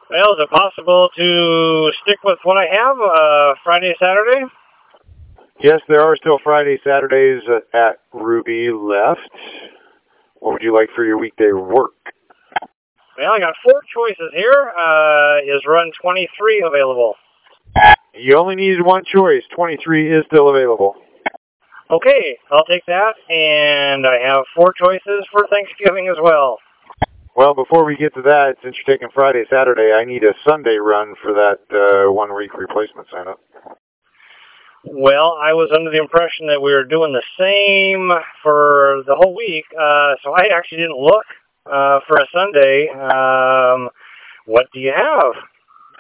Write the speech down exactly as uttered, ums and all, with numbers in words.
Well, is it possible to stick with what I have, uh, Friday, Saturday? Yes, there are still Friday, Saturdays at Ruby left. What would you like for your weekday work? Well, I got four choices here. Uh, is run twenty-three available? You only needed one choice. twenty-three is still available. Okay, I'll take that, and I have four choices for Thanksgiving as well. Well, before we get to that, since you're taking Friday, Saturday, I need a Sunday run for that uh, one-week replacement sign-up. Well, I was under the impression that we were doing the same for the whole week, uh, so I actually didn't look uh, for a Sunday. Um, what do you have?